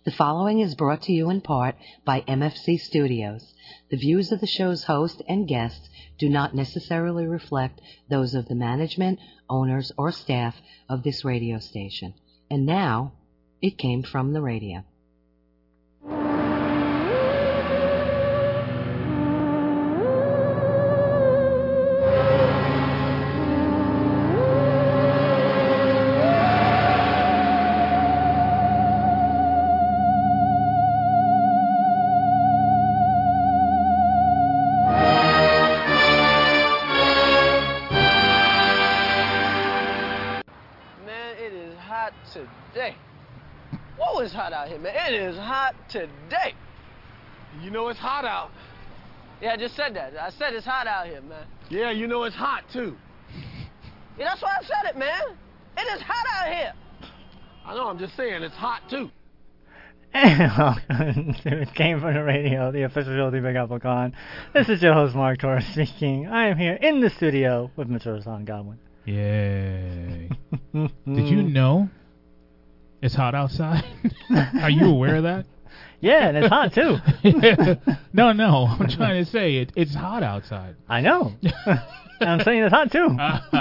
The following is brought to you in part by MFC Studios. The views of the show's host and guests do not necessarily reflect those of the management, owners, or staff of this radio station. And now, it came from the radio. Today. Whoa, it's hot out here, man. It is hot today. You know it's hot out. Yeah, I just said that. I said it's hot out here, man. Yeah, you know it's hot, too. Yeah, that's why I said it, man. It is hot out here. I know, I'm just saying it's hot, too. Welcome to It Came From The Radio, the official show of the Big Apple Con. This is your host, Mark Torres, speaking. I am here in the studio with Mr. Hassan Godwin. Yay. Did you know it's hot outside? Are you aware of that? Yeah, and it's hot, too. No, I'm trying to say it's hot outside. I know. I'm saying it's hot, too.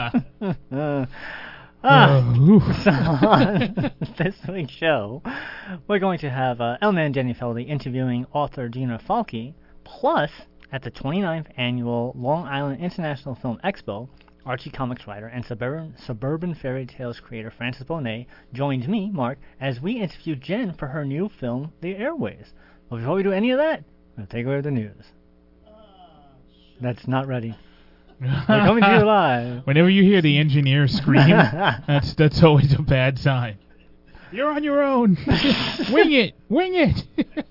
So on this week's show, we're going to have Elman Jenny Feldy interviewing author Gina Falke, plus at the 29th Annual Long Island International Film Expo, Archie Comics writer and suburban fairy tales creator Frances Bonet joins me, Mark, as we interview Jen for her new film, The Airways. But before we do any of that, we'll take away the news. That's not ready. We're coming to you live. Whenever you hear the engineer scream, that's always a bad sign. You're on your own. Wing it.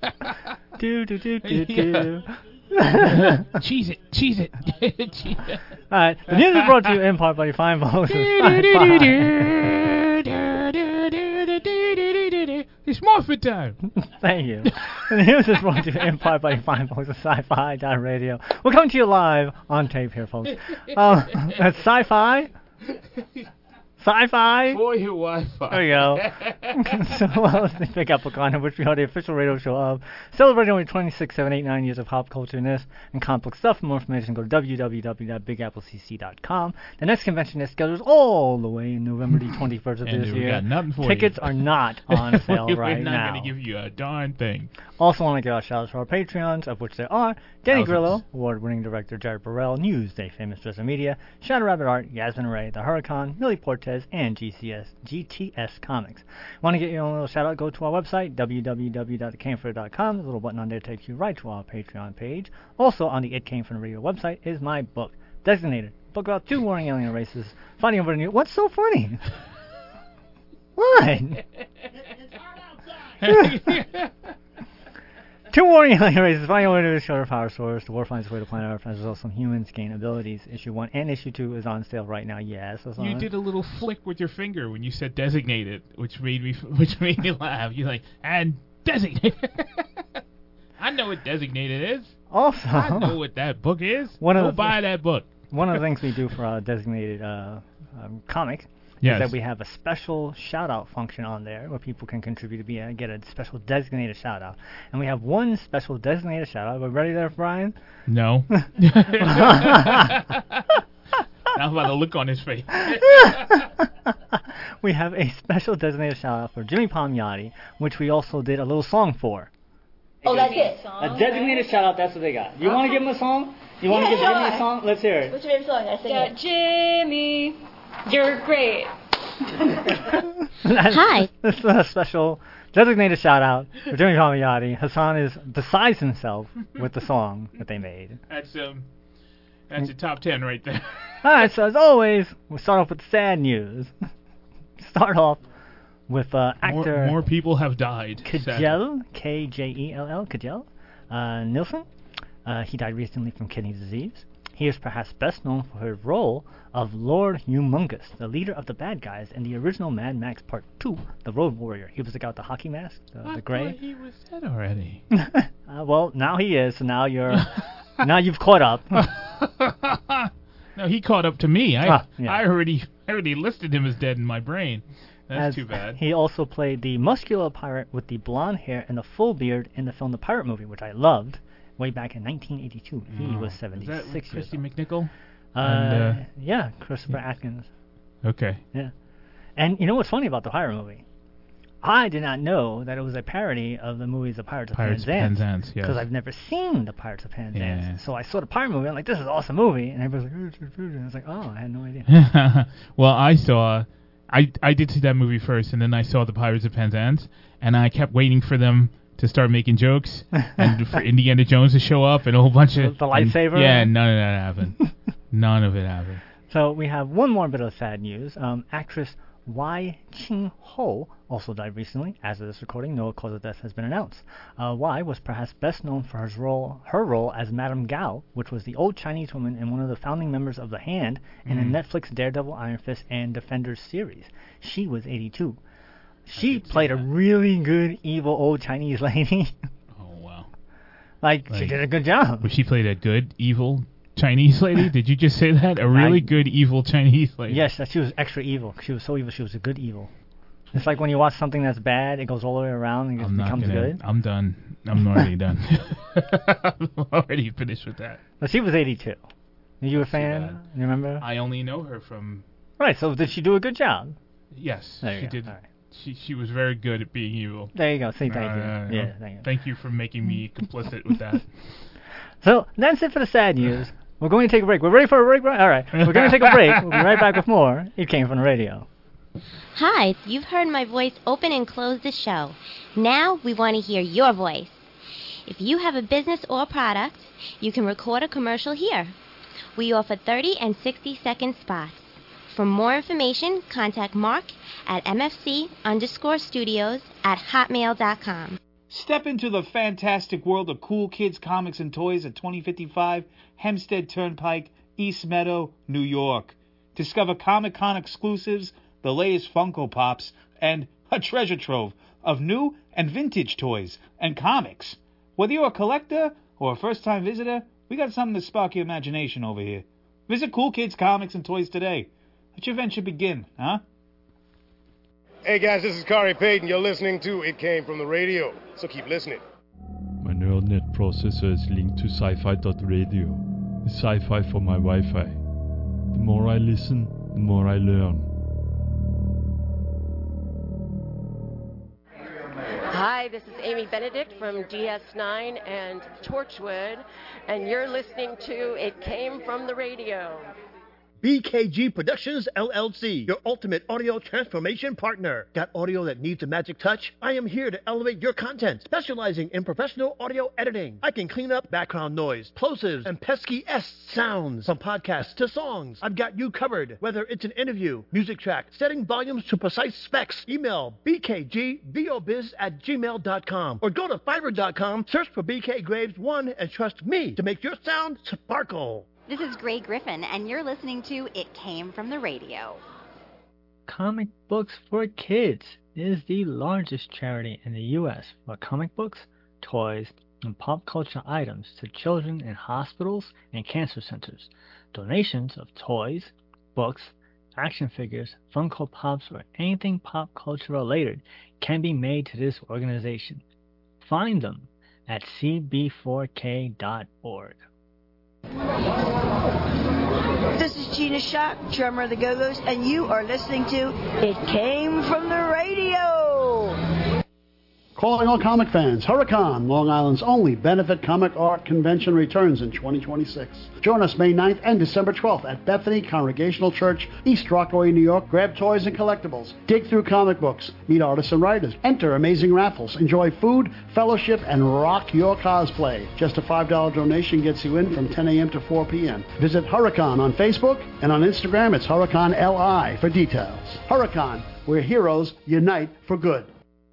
Do. Cheese it. Alright, the news is brought to you in part by your fine folks. It's Morphin time. Thank you. The news is brought to you in part by your fine folks at Sci-Fi Radio. We're coming to you live on tape here, folks. That's Sci-Fi. Sci-Fi. For your Wi-Fi. There you go. So, well, it's the Big Apple Con, which we are the official radio show of, celebrating only 26, 7, 8, 9 years of pop culture ness and comic book stuff. For more information, go to www.bigapplecc.com. The next convention is scheduled all the way in November the 21st of this year. Got nothing for Tickets you. are not on sale right now. We're not going to give you a darn thing. Also want to give out shout outs to our Patreons, of which there are Danny Grillo, award-winning director Jared Burrell, Newsday famous Dresser Media, Shadow Rabbit Art, Yasmin Ray, The Huracan, Millie Portez, and GTS Comics. Want to get your own little shout out? Go to our website, www.itcamefrom.com. There's a little button on there that takes you right to our Patreon page. Also on the It Came From The Radio website is my book, Designated. Book about two warring alien races fighting over the new... What's so funny? What? It's hot outside. Two warring alien races fighting over the shorter power source. The war finds its way to planet Earth as well. Some humans gain abilities. Issue 1 and Issue 2 is on sale right now. Yes, you did a little flick with your finger when you said designated, which made me laugh. You're like, and designated. I know what designated is. Also, I know what that book is. Go buy that book. One of the things we do for our designated comic. Yes. Is that we have a special shout-out function on there where people can contribute to get a special designated shout-out. And we have one special designated shout-out. Are we ready there, Brian? No. Now about the look on his face. We have a special designated shout-out for Jimmy Palmiotti, which we also did a little song for. Oh, that's it. A designated shout-out, that's what they got. You want to give them a song? You want to give Jimmy a song? Let's hear it. What's your favorite song? I sing it. Jimmy, you're great. Hi. This is a special designated shout-out for Jimmy Palmiotti. Hassan is besides himself with the song that they made. That's a top 10 right there. Alright, so as always, we'll start off with sad news. Start off with actor... More people have died. Kjell, K-J-E-L-L, Kjell Nilsson. He died recently from kidney disease. He is perhaps best known for his role of Lord Humongous, the leader of the bad guys in the original Mad Max Part 2, The Road Warrior. He was the guy with the hockey mask, the gray. I thought he was dead already. Well, now he is, so now now you've caught up. No, he caught up to me. I yeah. already listed him as dead in my brain. That's too bad. He also played the muscular pirate with the blonde hair and the full beard in the film The Pirate Movie, which I loved way back in 1982. He was 76 Is that with years Christy old. McNichol? Yeah, Christopher Atkins. Okay. Yeah. And you know what's funny about The Pirate Movie? I did not know that it was a parody of the movies The Pirates of Penzance. Yes. Because I've never seen The Pirates of Penzance. Yeah. So I saw The Pirate Movie, I'm like, this is an awesome movie. And everybody's like, and I was like, oh, I had no idea. Well, I did see that movie first, and then I saw The Pirates of Penzance, and I kept waiting for them to start making jokes, and for Indiana Jones to show up, and a whole bunch of... The lightsaber? Yeah, none of that happened. None of it happened. So we have one more bit of sad news. Actress Y Ching-ho also died recently. As of this recording, no cause of death has been announced. Y was perhaps best known for her role as Madame Gao, which was the old Chinese woman and one of the founding members of The Hand in the Netflix Daredevil, Iron Fist, and Defenders series. She was 82. She played a really good evil old Chinese lady. Oh, wow. Like, she did a good job. She played a good, evil Chinese lady? Did you just say that? A really good, evil Chinese lady? Yes, she was extra evil. She was so evil, she was a good evil. It's like when you watch something that's bad, it goes all the way around and it becomes good. I'm done. I'm already done. I'm already finished with that. But she was 82. Are you a fan? You remember? I only know her from... Right, so did she do a good job? Yes, she did. Right. She was very good at being evil. There you go. See, thank you. Yeah, thank you. Thank you for making me complicit with that. So that's it for the sad news. We're going to take a break. We're ready for a break? All right. We're going to take a break. We'll be right back with more. It Came From the Radio. Hi, you've heard my voice open and close the show. Now we want to hear your voice. If you have a business or product, you can record a commercial here. We offer 30 and 60-second spots. For more information, contact Mark at mfc_studios@hotmail.com. Step into the fantastic world of cool kids, comics, and toys at 2055 Hempstead Turnpike, East Meadow, New York. Discover Comic-Con exclusives, the latest Funko Pops, and a treasure trove of new and vintage toys and comics. Whether you're a collector or a first-time visitor, we got something to spark your imagination over here. Visit Cool Kids Comics and Toys today. Let your adventure begin, huh? Hey guys, this is Kari Payton. You're listening to It Came From the Radio, so keep listening. My neural net processor is linked to sci-fi.radio. It's sci-fi for my Wi-Fi. The more I listen, the more I learn. Hi, this is Amy Benedict from DS9 and Torchwood, and you're listening to It Came From the Radio. BKG Productions, LLC, your ultimate audio transformation partner. Got audio that needs a magic touch? I am here to elevate your content, specializing in professional audio editing. I can clean up background noise, plosives, and pesky S sounds. From podcasts to songs, I've got you covered. Whether it's an interview, music track, setting volumes to precise specs, email bkgvobiz@gmail.com or go to Fiverr.com, search for BK Graves 1, and trust me to make your sound sparkle. This is Gray Griffin, and you're listening to It Came From the Radio. Comic Books for Kids is the largest charity in the U.S. for comic books, toys, and pop culture items to children in hospitals and cancer centers. Donations of toys, books, action figures, Funko Pops, or anything pop culture related can be made to this organization. Find them at cb4k.org. This is Gina Shock, drummer of the Go-Go's, and you are listening to It Came From the Radio. Calling all comic fans, Huracan, Long Island's only benefit comic art convention, returns in 2026. Join us May 9th and December 12th at Bethany Congregational Church, East Rockaway, New York. Grab toys and collectibles, dig through comic books, meet artists and writers, enter amazing raffles, enjoy food, fellowship, and rock your cosplay. Just a $5 donation gets you in from 10 a.m. to 4 p.m. Visit Huracan on Facebook, and on Instagram it's Huracan LI for details. Huracan, where heroes unite for good.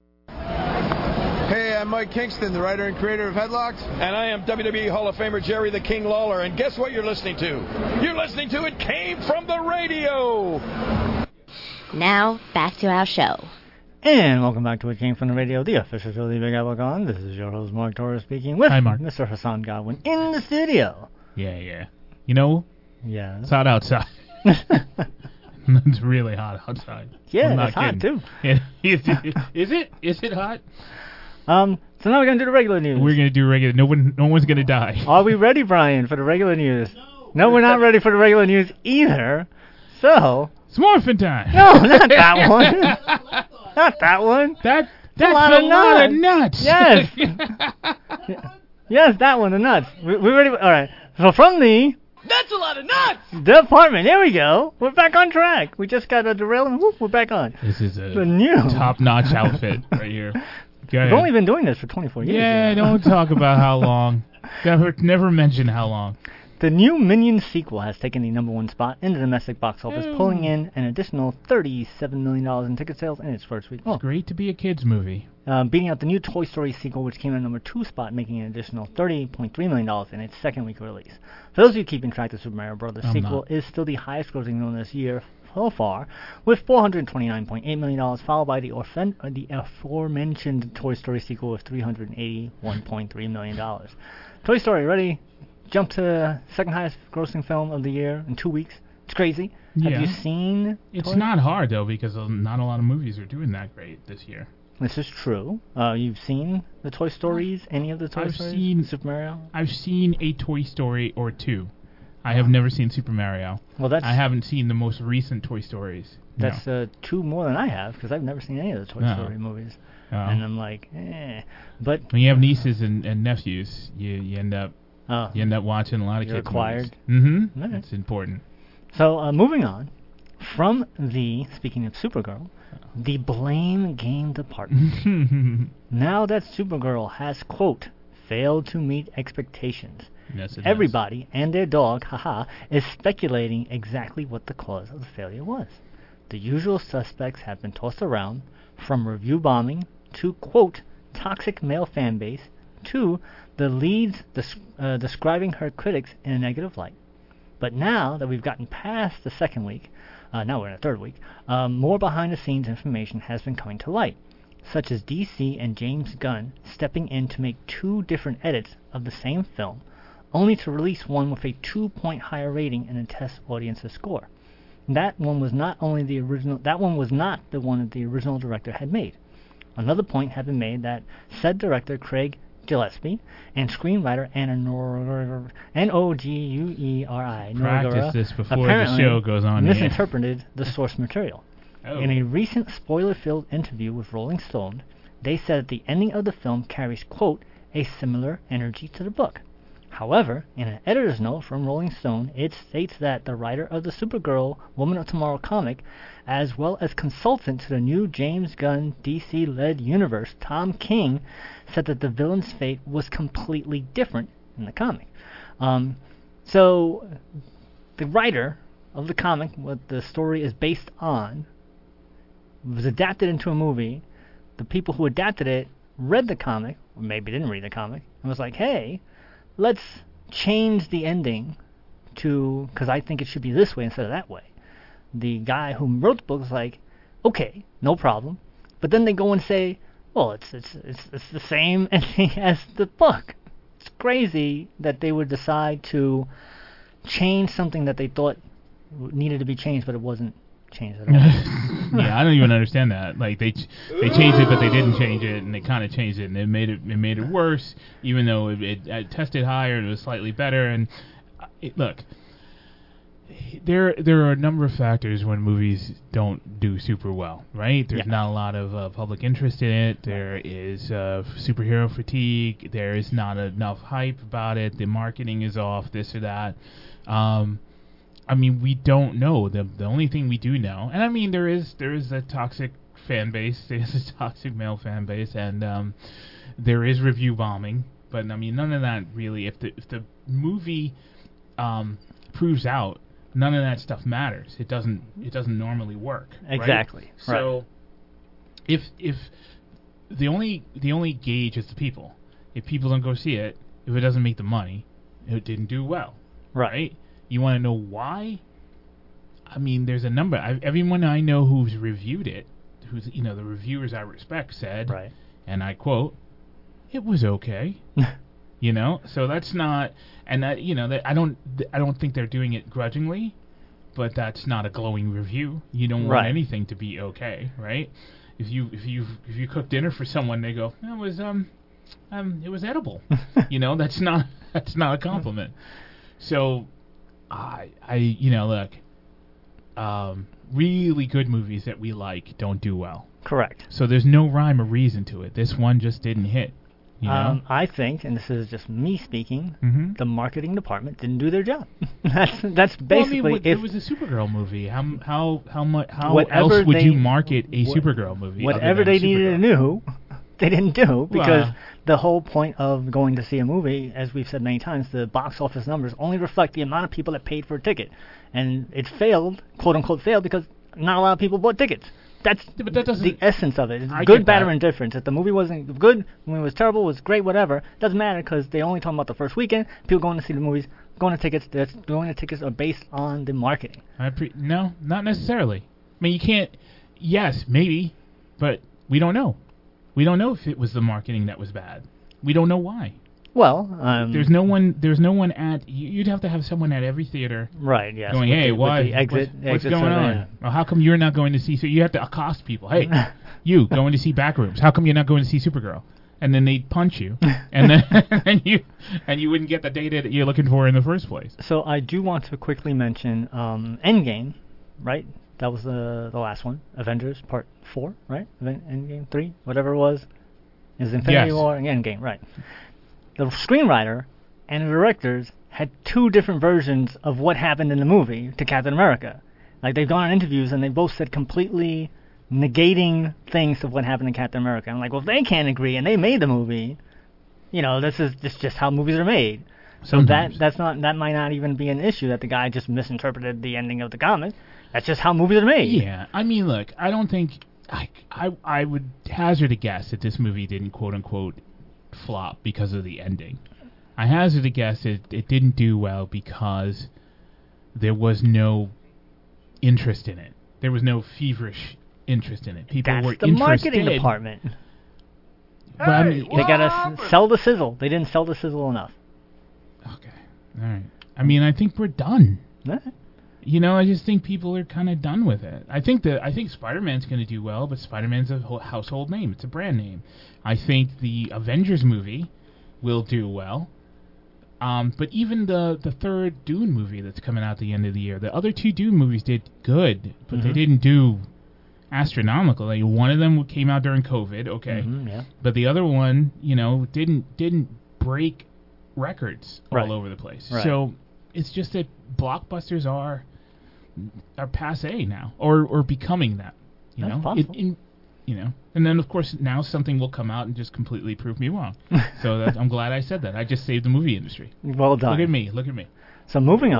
Hey, I'm Mike Kingston, the writer and creator of Headlocked. And I am WWE Hall of Famer Jerry the King Lawler. And guess what you're listening to? You're listening to It Came From the Radio. Now, back to our show. And welcome back to It Came From the Radio, the official show of the Big Apple Con. This is your host, Mark Torres, speaking with Mr. Hassan Godwin in the studio. Yeah. You know? Yeah. It's hot outside. It's really hot outside. Yeah, I'm not it's hot kidding. too. Is it hot? So now we're gonna do the regular news. We're gonna do regular. No one's gonna die. Are we ready, Brian, for the regular news? No, we're not ready for the regular news either. So. Smorfin' time. No, not that one. Not that one. That's a lot of nuts. Yes. Yes, that one, the nuts. We're ready. All right. So from the That's a lot of nuts! department, there we go. We're back on track. We just got a derailment. Whoop, we're back on. This is a The new top-notch outfit right here. Go ahead. We've only been doing this for 24 years. Yeah, don't talk about how long. Never mention how long. The new Minions sequel has taken the #1 spot in the domestic box office, pulling in an additional $37 million in ticket sales in its first week. It's great to be a kids movie. Beating out the new Toy Story sequel, which came in at #2 spot, making an additional $30.3 million in its second week of release. For those of you keeping track, the Super Mario Bros. Sequel is still the highest grossing film this year so far, with $429.8 million, followed by the aforementioned Toy Story sequel with $381.3 million. Toy Story, ready? Jump to second highest grossing film of the year in 2 weeks. It's crazy. Yeah. Have you seen It's not hard, though, because not a lot of movies are doing that great this year. This is true. You've seen the Toy Stories? Any of the Toy Stories? I've seen Super Mario? I've seen a Toy Story or two. I have never seen Super Mario. Well, that's... I haven't seen the most recent Toy Stories. That's two more than I have, because I've never seen any of the Toy Story movies. And I'm like, But when you have nieces and nephews, you end up watching a lot of kids required. movies. Right. It's important. So moving on from speaking of Supergirl, the blame game department. Now that Supergirl has, quote, failed to meet expectations, yes, everybody and their dog, is speculating exactly what the cause of the failure was. The usual suspects have been tossed around, from review bombing to, quote, toxic male fan base, to the leads describing her critics in a negative light. But now that we've gotten past the second week, now we're in the third week, more behind-the-scenes information has been coming to light, such as DC and James Gunn stepping in to make 2 different edits of the same film, only to release one with a 2-point higher rating in the test audience's score. That one was not the one that the original director had made. Another point had been made that said director Craig Gillespie and screenwriter Anna Nogueira Practice this before the show goes on. Misinterpreted the source material. In a recent spoiler-filled interview with Rolling Stone, they said that the ending of the film carries, quote, a similar energy to the book. However, in an editor's note from Rolling Stone, it states that the writer of the Supergirl Woman of Tomorrow comic, as well as consultant to the new James Gunn DC-led universe, Tom King, said that the villain's fate was completely different in the comic. So, the writer of the comic, what the story is based on, was adapted into a movie. The people who adapted it read the comic, or maybe didn't read the comic, and was like, hey, let's change the ending to, because I think it should be this way instead of that way. The guy who wrote the book was like, okay, no problem. But then they go and say, well, it's the same ending as the book. It's crazy that they would decide to change something that they thought needed to be changed, but it wasn't changed at all. Yeah, I don't even understand that. Like they changed it, but they didn't change it, and they kind of changed it, and it made it worse, even though it tested higher and it was slightly better. And look, there are a number of factors when movies don't do super well, right? There's not a lot of public interest in it. There is superhero fatigue. There is not enough hype about it. The marketing is off, this or that. I mean, we don't know. The only thing we do know, and I mean, there is a toxic fan base. There's a toxic male fan base, and there is review bombing. But I mean, none of that really. If the movie proves out, none of that stuff matters. It doesn't normally work. Exactly. Right? So, if the only gauge is the people. If people don't go see it, if it doesn't make the money, it didn't do well. Right? You want to know why? I mean, there's a number. Everyone I know who's reviewed it, the reviewers I respect said, and I quote, "It was okay." So that's not, and that I don't think they're doing it grudgingly, but that's not a glowing review. You don't want anything to be okay, right? If you cook dinner for someone, they go, it was edible. That's not a compliment. So, look, really good movies that we like don't do well. Correct. So there's no rhyme or reason to it. This one just didn't hit. I think, and this is just me speaking, the marketing department didn't do their job. that's basically. It was a Supergirl movie. How else would you market a Supergirl movie? Whatever they needed to do, they didn't do, because the whole point of going to see a movie, as we've said many times, the box office numbers only reflect the amount of people that paid for a ticket, and it failed, quote unquote failed, because not a lot of people bought tickets. That's the essence of it. It's good, bad, or indifference. If the movie wasn't good, the movie was terrible, was great, whatever, doesn't matter, because they only talking about the first weekend. People going to see the movies, going to tickets. Tickets are based on the marketing. No, not necessarily. I mean, you can't. Yes, maybe, but we don't know. We don't know if it was the marketing that was bad. We don't know why. Well, there's no one at. You'd have to have someone at every theater, right? Yes. Going, hey, why? What's going on? Well, how come you're not going to see? So you have to accost people. Hey, you going to see Backrooms? How come you're not going to see Supergirl? And then they'd punch you, and then you wouldn't get the data that you're looking for in the first place. So I do want to quickly mention Endgame, right? That was the last one. Avengers Part 4, right? Endgame 3, whatever it was. Is Infinity War and Endgame, right? The screenwriter and the directors had two different versions of what happened in the movie to Captain America. Like, they've gone on interviews and they both said completely negating things of what happened in Captain America. I'm like, well, if they can't agree and they made the movie, this is just how movies are made. So that might not even be an issue, that the guy just misinterpreted the ending of the comic. That's just how movies are made. Yeah, I mean, look, I don't think I would hazard a guess that this movie didn't quote unquote flop because of the ending. I hazard a guess it didn't do well because there was no interest in it. There was no feverish interest in it. People were interested. That's the marketing department. But I mean, they gotta sell the sizzle. They didn't sell the sizzle enough. Okay, all right. I mean, I think we're done. Right. I just think people are kind of done with it. I think Spider-Man's going to do well, but Spider-Man's a household name. It's a brand name. I think the Avengers movie will do well. But even the third Dune movie that's coming out at the end of the year, the other two Dune movies did good, but they didn't do astronomical. Like, one of them came out during COVID, okay, but the other one, didn't break records all over the place. Right. So it's just that blockbusters are passé now, or becoming that. That's possible. And then of course now something will come out and just completely prove me wrong. So I'm glad I said that. I just saved the movie industry. Well done. Look at me. So moving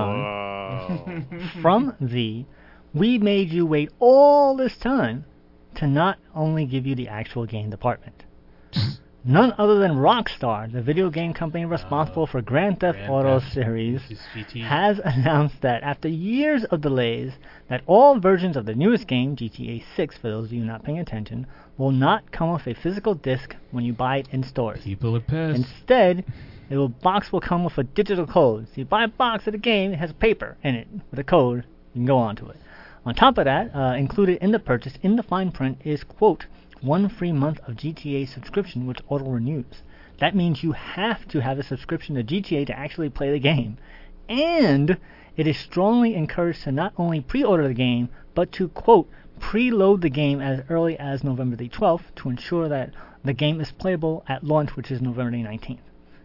on from we made you wait all this time to not only give you the actual game department. None other than Rockstar, the video game company responsible for Grand Theft Auto series, has announced that after years of delays, that all versions of the newest game, GTA 6, for those of you not paying attention, will not come with a physical disc when you buy it in stores. People are pissed. Instead, box will come with a digital code. So you buy a box of the game, it has paper in it with a code. You can go onto it. On top of that, included in the purchase, in the fine print, is, quote, 1 free month of GTA subscription which auto-renews. That means you have to have a subscription to GTA to actually play the game. And it is strongly encouraged to not only pre-order the game, but to, quote, preload the game as early as November the 12th to ensure that the game is playable at launch, which is November the 19th.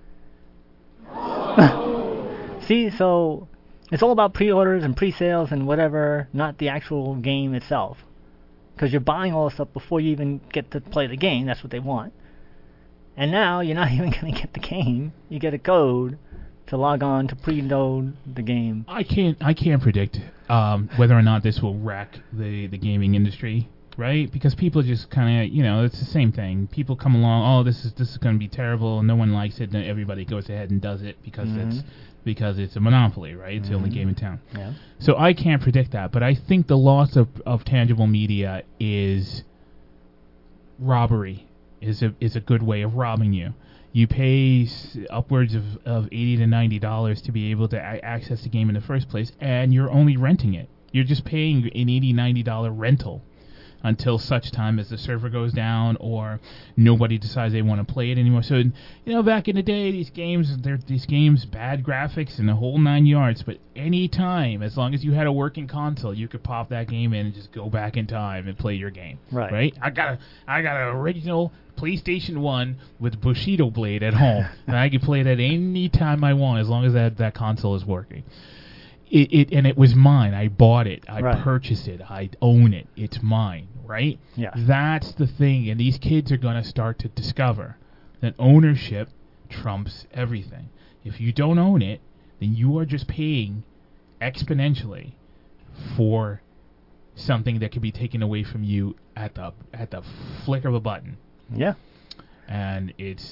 See, so it's all about pre-orders and pre-sales and whatever, not the actual game itself. Because you're buying all this stuff before you even get to play the game. That's what they want. And now you're not even going to get the game. You get a code to log on to preload the game. I can't predict whether or not this will wreck the gaming industry, right? Because people just kind of, it's the same thing. People come along, this is going to be terrible, and no one likes it, and everybody goes ahead and does it because it's a monopoly, right? It's the only game in town. Yeah. So I can't predict that, but I think the loss of tangible media is robbery, is a good way of robbing you. You pay upwards of $80 to $90 to be able to access the game in the first place, and you're only renting it. You're just paying an $80-$90 rental until such time as the server goes down or nobody decides they want to play it anymore. So, back in the day, these games, bad graphics and the whole 9 yards, but any time, as long as you had a working console, you could pop that game in and just go back in time and play your game. Right? I got an original PlayStation 1 with Bushido blade at home, and I can play that any time I want as long as that console is working. And it was mine. I bought it. I purchased it. I own it. It's mine, right? Yeah. That's the thing. And these kids are going to start to discover that ownership trumps everything. If you don't own it, then you are just paying exponentially for something that can be taken away from you at the flick of a button. Yeah. And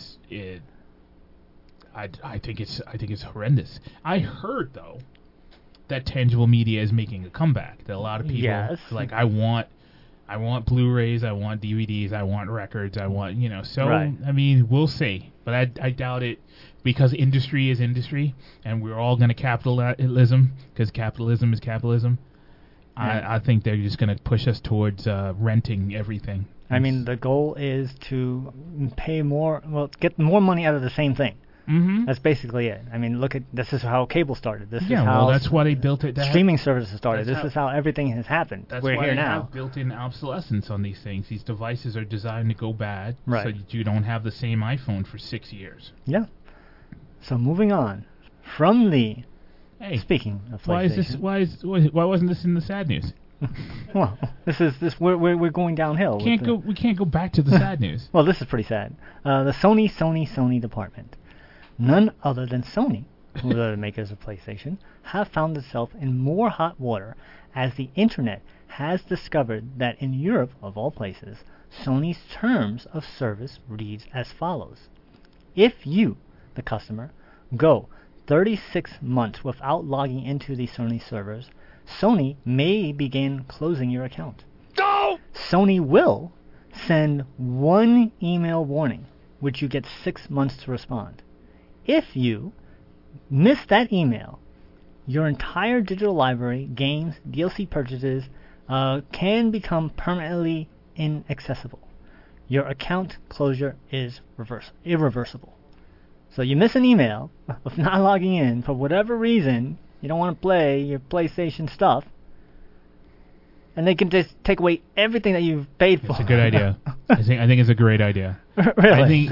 I think it's horrendous. I heard though that tangible media is making a comeback. That a lot of people I want Blu-rays, I want DVDs, I want records, I want So I mean, we'll see, but I doubt it because industry is industry, and we're all going to capitalism because capitalism is capitalism. I think they're just going to push us towards renting everything. I mean, the goal is to pay more, get more money out of the same thing. Mm-hmm. That's basically it. I mean, this is how cable started. This is how that's why they built it. Streaming services started. This is how everything has happened. We're here now. Have built-in obsolescence on these things. These devices are designed to go bad, so that you don't have the same iPhone for 6 years. Yeah. So moving on from the. Hey, speaking of PlayStation, why wasn't this in the sad news? Well, we're going downhill. We can't go back to the sad news. Well, this is pretty sad. The Sony department. None other than Sony, who are the makers of PlayStation, have found itself in more hot water as the internet has discovered that in Europe, of all places, Sony's terms of service reads as follows. If you, the customer, go 36 months without logging into the Sony servers, Sony may begin closing your account. No! Sony will send one email warning, which you get 6 months to respond. If you miss that email, your entire digital library, games, DLC purchases can become permanently inaccessible. Your account closure is irreversible. So you miss an email of not logging in for whatever reason, you don't want to play your PlayStation stuff, and they can just take away everything that you've paid for. It's a good idea. I think it's a great idea. Really?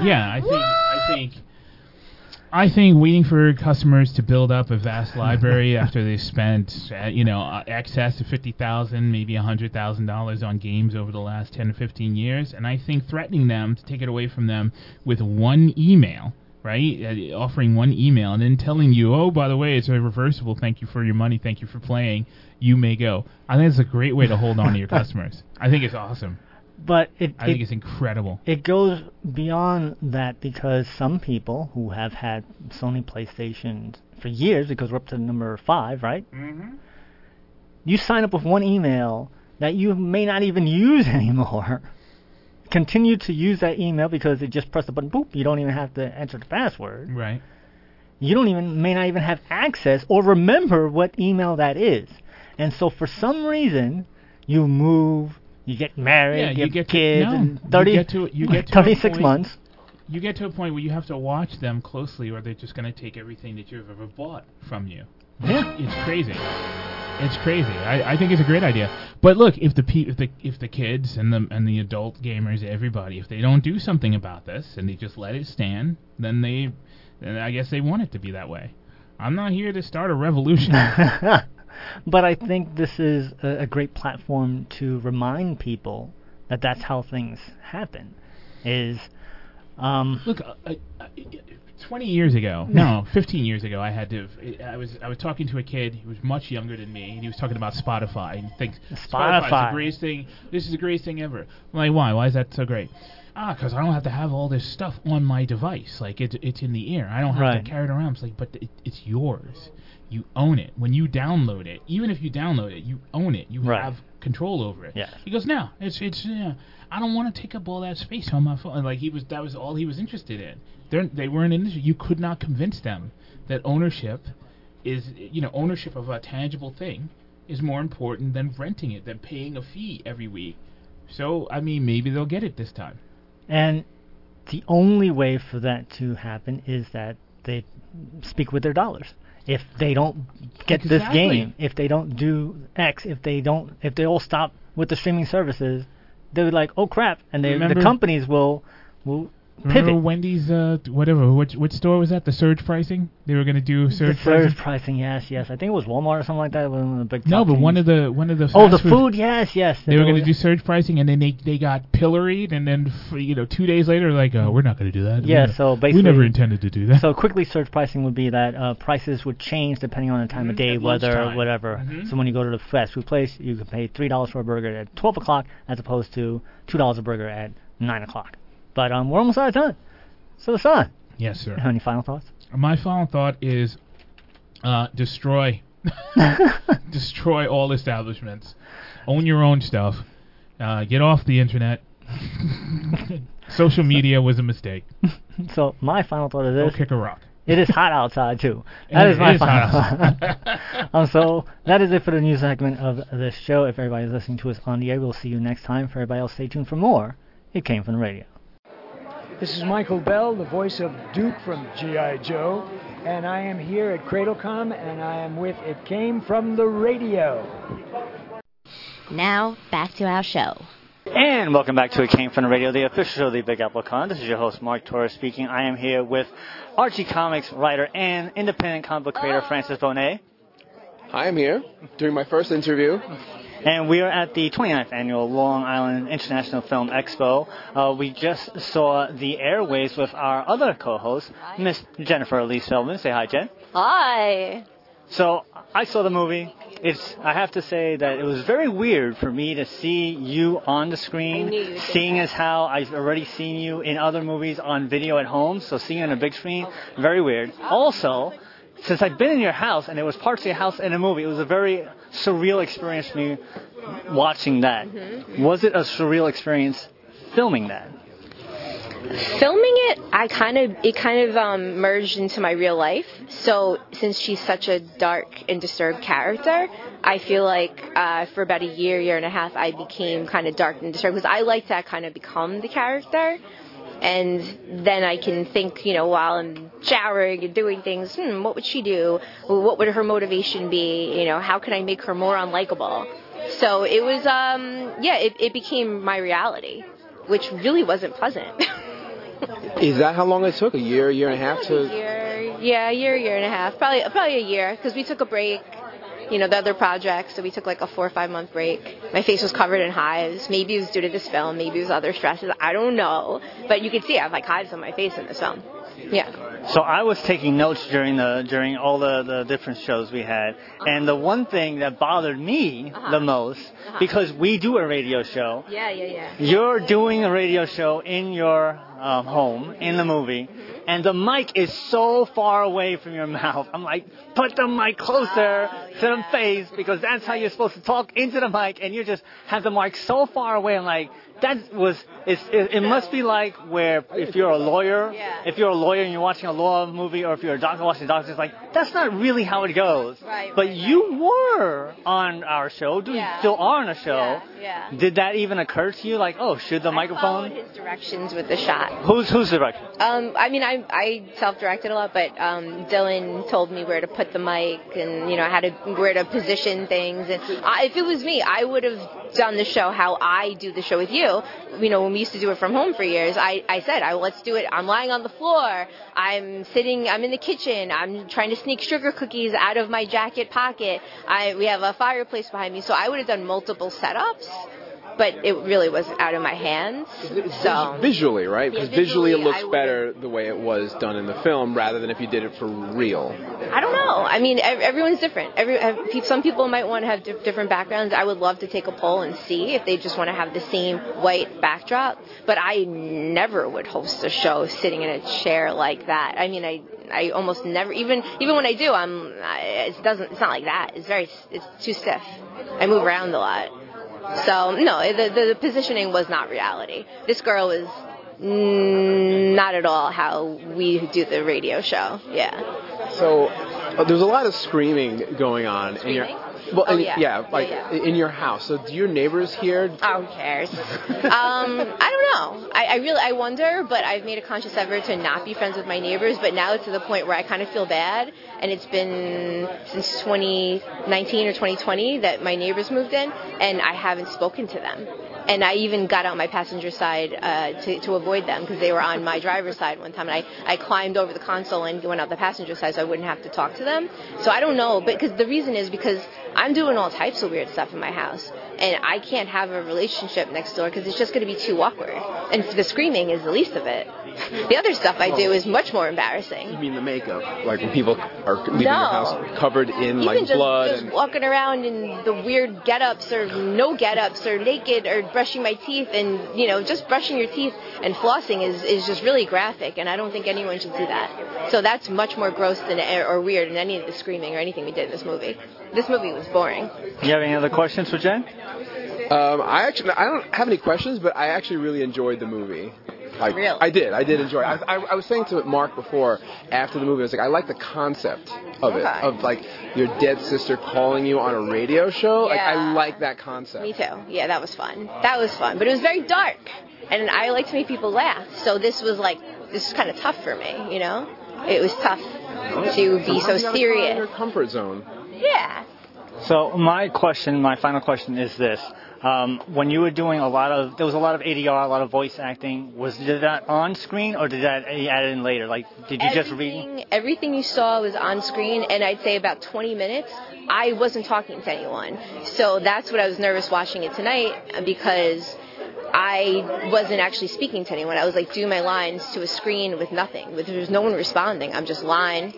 I think waiting for customers to build up a vast library after they've spent, excess of $50,000, maybe $100,000 on games over the last 10 or 15 years, and I think threatening them to take it away from them with one email, right? Offering one email and then telling you, oh, by the way, it's irreversible. Thank you for your money. Thank you for playing. You may go. I think it's a great way to hold on to your customers. I think it's awesome. But I think it's incredible. It goes beyond that because some people who have had Sony PlayStations for years, because we're up to number 5, right? Mm-hmm. You sign up with one email that you may not even use anymore. Continue to use that email because you just press the button, boop, you don't even have to enter the password. Right. You may not even have access or remember what email that is. And so for some reason, you move. You get married, you get kids, and 36 months. You get to a point where you have to watch them closely, or they're just going to take everything that you've ever bought from you. Yeah, it's crazy. It's crazy. I think it's a great idea. But look, if the kids and the adult gamers, everybody, if they don't do something about this and they just let it stand, then I guess they want it to be that way. I'm not here to start a revolution. But I think this is a great platform to remind people that that's how things happen. Look, 20 years ago, no, 15 years ago, I was talking to a kid who was much younger than me, and he was talking about Spotify. And he thinks Spotify is the greatest thing. This is the greatest thing ever. I'm like, why? Why is that so great? Because I don't have to have all this stuff on my device. Like it's in the air. I don't have to carry it around. It's like, but it's yours. You own it. When you download it, even if you download it, you own it. You have control over it. Yes. He goes, no, it's I don't want to take up all that space on my phone. Like that was all he was interested in. They were in an industry. You could not convince them that ownership is, ownership of a tangible thing is more important than renting it, than paying a fee every week. So, I mean, maybe they'll get it this time. And the only way for that to happen is that they speak with their dollars. If they don't get this game, if they don't do X, if they all stop with the streaming services, they'll be like, oh crap, and the companies will pivot. Remember Wendy's, which store was that? The surge pricing? They were going to do surge pricing? Surge pricing, yes. I think it was Walmart or something like that. One of the big no, but chains. one of the Oh, the food, yes. They were going to do surge pricing, and then they got pilloried, and then 2 days later, like, we're not going to do that. Yeah, so basically... We never intended to do that. So quickly surge pricing would be that prices would change depending on the time of day, weather, whatever. Mm-hmm. So when you go to the fast food place, you can pay $3 for a burger at 12 o'clock as opposed to $2 a burger at 9 o'clock. But we're almost out of time. So, Son. Yes, sir. Any final thoughts? My final thought is destroy all establishments. Own your own stuff. Get off the internet. Social media was a mistake. So, my final thought is this. Go kick a rock. It is hot outside, too. That is my final thought. So, that is it for the news segment of this show. If everybody's listening to us on the air, we'll see you next time. For everybody else, stay tuned for more. It Came from the Radio. This is Michael Bell, the voice of Duke from G.I. Joe, and I am here at CradleCom, and I am with It Came from the Radio. Now, back to our show. And welcome back to It Came from the Radio, the official show of the Big Apple Con. This is your host, Mark Torres, speaking. I am here with Archie Comics writer and independent comic book creator Francis Bonet. I am here doing my first interview. And we are at the 29th Annual Long Island International Film Expo. We just saw the airways with our other co-host, Miss Jennifer Elise Feldman. Say hi, Jen. Hi. So, I saw the movie. I have to say that it was very weird for me to see you on the screen, seeing as how I've already seen you in other movies on video at home, so seeing you on a big screen, very weird. Also, since I've been in your house, and it was parts of your house in a movie, it was a very surreal experience for me watching that. Mm-hmm. Was it a surreal experience filming that? Filming it, it kind of merged into my real life. So since she's such a dark and disturbed character, I feel like for about a year and a half, I became kind of dark and disturbed because I like to kind of become the character. And then I can think, while I'm showering and doing things, what would she do? What would her motivation be? How can I make her more unlikable? So it was, it became my reality, which really wasn't pleasant. Is that how long it took? A year and a half to? A year and a half. Probably a year, because we took a break. The other projects, so we took like a 4 or 5 month break. My face was covered in hives. Maybe it was due to this film, maybe it was other stresses. I don't know. But you can see I have like hives on my face in this film. Yeah. So I was taking notes during all the different shows we had, and the one thing that bothered me the most, because we do a radio show. Yeah. You're doing a radio show in your home in the movie, and the mic is so far away from your mouth. I'm like, put the mic closer to the face, because that's how you're supposed to talk into the mic, and you just have the mic so far away. I'm like, it must be like where if you're a lawyer and you're watching a law movie, or if you're a doctor watching a doctor, it's like, that's not really how it goes. Right. But you were on our show, still are on a show. Yeah. Did that even occur to you? Like, should the microphone? I followed his directions with the shot. Whose direction? I self-directed a lot, but Dylan told me where to put the mic and where to position things. And if it was me, I would have done the show how I do the show with you. When we used to do it from home for years, I said, let's do it. I'm lying on the floor. I'm in the kitchen. I'm trying to sneak sugar cookies out of my jacket pocket. We have a fireplace behind me. So I would have done multiple setups, but it really was out of my hands. So visually, right? Because visually it looks better the way it was done in the film rather than if you did it for real. I don't know. Everyone's different. Some people might want to have different backgrounds. I would love to take a poll and see if they just want to have the same white backdrop. But I never would host a show sitting in a chair like that. I almost never, even when I do, it's not like that. It's too stiff. I move around a lot. So, no, the positioning was not reality. This girl is not at all how we do the radio show. Yeah. So, there's a lot of screaming going on. Screaming? Well, Oh, and, yeah. like in your house. So do your neighbors hear? Oh, who cares? I don't know. I wonder, but I've made a conscious effort to not be friends with my neighbors, but now it's to the point where I kind of feel bad, and it's been since 2019 or 2020 that my neighbors moved in, and I haven't spoken to them. And I even got out my passenger side to avoid them because they were on my driver's side one time. And I climbed over the console and went out the passenger side so I wouldn't have to talk to them. So I don't know, but because the reason is because I'm doing all types of weird stuff in my house. And I can't have a relationship next door because it's just going to be too awkward. And the screaming is the least of it. The other stuff I do is much more embarrassing. You mean the makeup? Like when people are leaving your house covered in Even just, blood? Just walking around in the weird get-ups or no get-ups or naked or brushing my teeth and, just brushing your teeth and flossing is just really graphic, and I don't think anyone should see that. So that's much more gross or weird than any of the screaming or anything we did in this movie. This movie was boring. You have any other questions for Jen? I don't have any questions, but I actually really enjoyed the movie. Really? I did enjoy it. I was saying to Mark before, after the movie, I was like, I like the concept of it, of like your dead sister calling you on a radio show. Yeah. Like, I like that concept. Me too. Yeah, that was fun. But it was very dark, and I like to make people laugh. So this was kind of tough for me, It was tough to be so serious. In your comfort zone. Yeah. So my final question is this. When you were doing there was a lot of ADR, a lot of voice acting. Did that on screen or did that add in later? Like, did you just read? Everything you saw was on screen, and I'd say about 20 minutes, I wasn't talking to anyone. So that's what I was nervous watching it tonight, because I wasn't actually speaking to anyone. I was doing my lines to a screen with nothing. There was no one responding. I'm just line,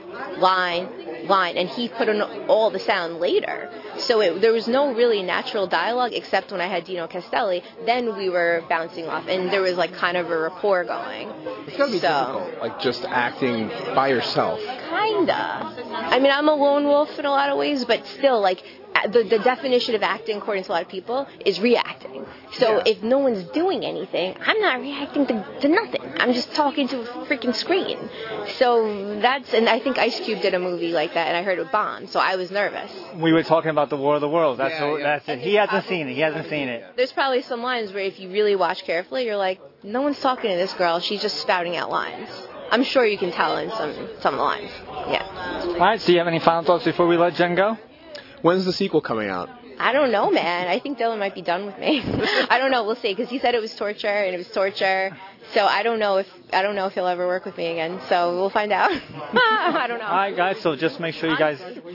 and he put in all the sound later. So there was no really natural dialogue except when I had Dino Castelli. Then we were bouncing off, and there was kind of a rapport going. It's gotta be difficult, just acting by yourself. Kinda. I mean, I'm a lone wolf in a lot of ways, but still, the definition of acting, according to a lot of people, is reacting. So if no one's doing anything, I'm not reacting to nothing. I'm just talking to a freaking screen. So and I think Ice Cube did a movie like that, and I heard it bombed, so I was nervous. We were talking about the War of the Worlds. That's it. He hasn't seen it. There's probably some lines where if you really watch carefully, you're like, no one's talking to this girl. She's just spouting out lines. I'm sure you can tell in some of the lines. Yeah. All right, so you have any final thoughts before we let Jen go? When's the sequel coming out? I don't know, man. I think Dylan might be done with me. I don't know. We'll see, because he said it was torture, and it was torture. So I don't know if he'll ever work with me again. So we'll find out. I don't know. All right, guys. So just make sure you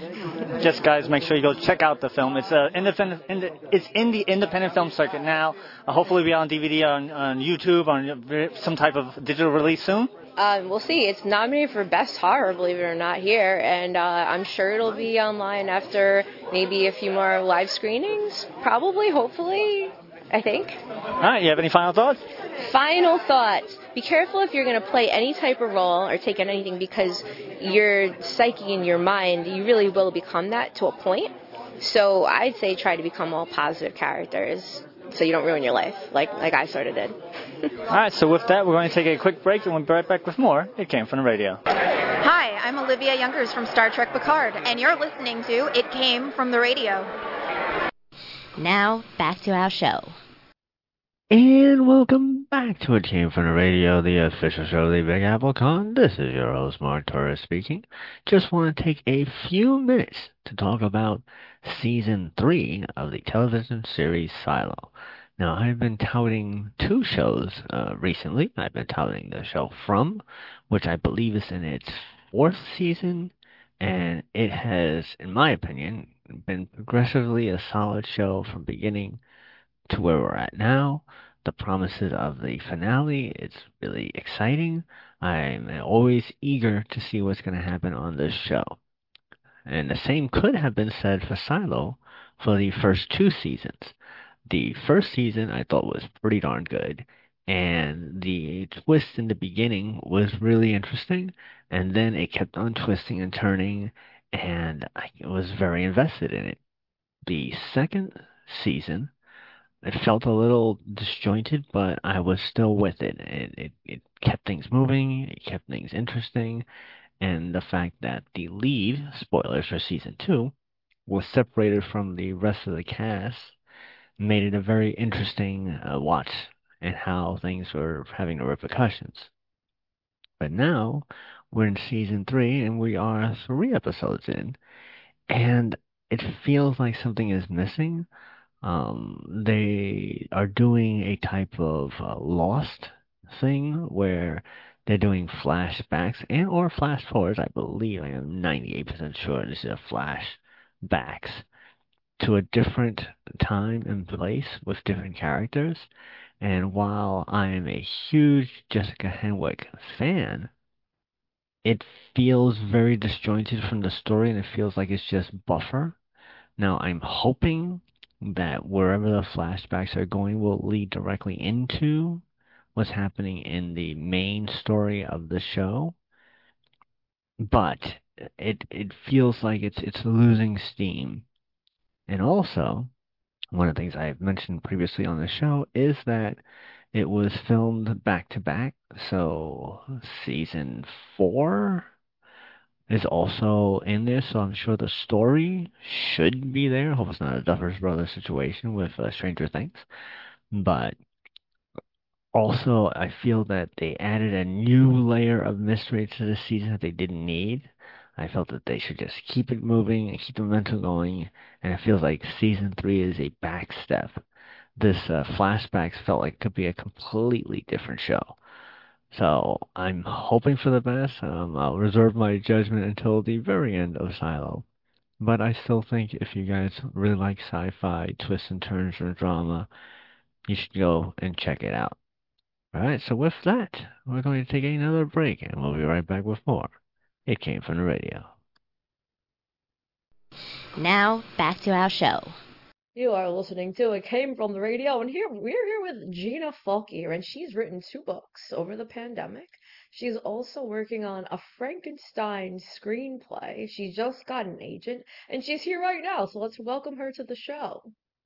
make sure you go check out the film. It's in the independent film circuit now. Hopefully, it'll be on DVD, on YouTube, on some type of digital release soon. We'll see. It's nominated for Best Horror, believe it or not, here, and I'm sure it'll be online after maybe a few more live screenings. Probably, hopefully, I think. All right, you have any final thoughts? Final thoughts. Be careful if you're going to play any type of role or take on anything, because your psyche and your mind, you really will become that to a point. So I'd say try to become all positive characters so you don't ruin your life, like I sort of did. All right, so with that, we're going to take a quick break, and we'll be right back with more. It Came From the Radio. Hi, I'm Olivia Youngers from Star Trek Picard, and you're listening to It Came From the Radio. Now, back to our show. And welcome back to It Came From the Radio, the official show of the Big Apple Con. This is your host, Mark Torres speaking. Just want to take a few minutes to talk about Season 3 of the television series Silo. Now, I've been touting two shows recently. I've been touting the show From, which I believe is in its 4th season, and it has, in my opinion, been progressively a solid show from beginning to where we're at now. The promises of the finale, it's really exciting. I'm always eager to see what's going to happen on this show. And the same could have been said for Silo for the first 2 seasons. The first season I thought was pretty darn good, and the twist in the beginning was really interesting, and then it kept on twisting and turning, and I was very invested in it. The second season, it felt a little disjointed, but I was still with it. It kept things moving, it kept things interesting, and the fact that the lead, spoilers for season 2, was separated from the rest of the cast made it a very interesting watch and how things were having the repercussions. But now we're in season 3 and we are 3 episodes in, and it feels like something is missing. They are doing a type of Lost thing where they're doing flashbacks and or flash forwards. I believe, I am 98% sure this is a flashbacks to a different time and place with different characters. And while I am a huge Jessica Henwick fan, it feels very disjointed from the story, and it feels like it's just buffer. Now, I'm hoping that wherever the flashbacks are going will lead directly into what's happening in the main story of the show, but it feels like it's losing steam. And also, one of the things I've mentioned previously on the show is that it was filmed back to back, so season 4 is also in there, so I'm sure the story should be there. I hope it's not a Duffer's Brothers situation with Stranger Things. But also, I feel that they added a new layer of mystery to the season that they didn't need. I felt that they should just keep it moving and keep the momentum going, and it feels like season 3 is a back step. This flashbacks felt like it could be a completely different show. So I'm hoping for the best. I'll reserve my judgment until the very end of Silo. But I still think if you guys really like sci-fi, twists and turns and drama, you should go and check it out. Alright, so with that, we're going to take another break, and we'll be right back with more. It came from the radio. Now, back to our show. You are listening to It Came From the Radio, and we're here with Gina Falkier, and she's written 2 books over the pandemic. She's also working on a Frankenstein screenplay. She just got an agent, and she's here right now, so let's welcome her to the show.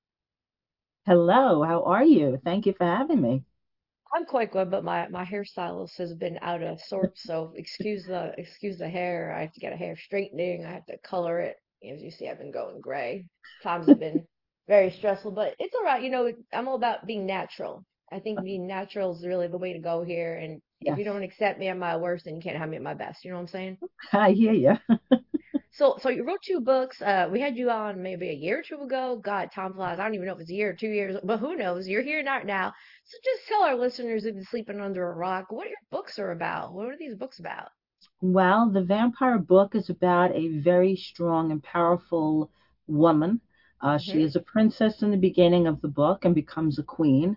Hello, how are you? Thank you for having me. I'm quite good, but my hairstylist has been out of sorts, so excuse the hair. I have to get a hair straightening. I have to color it. As you see, I've been going gray. Times have been very stressful, but it's all right. You know, I'm all about being natural. I think being natural is really the way to go here. And if you don't accept me at my worst, then you can't have me at my best. You know what I'm saying? I hear you. So you wrote 2 books. We had you on maybe a year or 2 ago. God, time flies. I don't even know if it's a year or 2 years, but who knows? You're here not now. So just tell our listeners who've been sleeping under a rock what your books are about. What are these books about? Well, the vampire book is about a very strong and powerful woman. She is a princess in the beginning of the book and becomes a queen.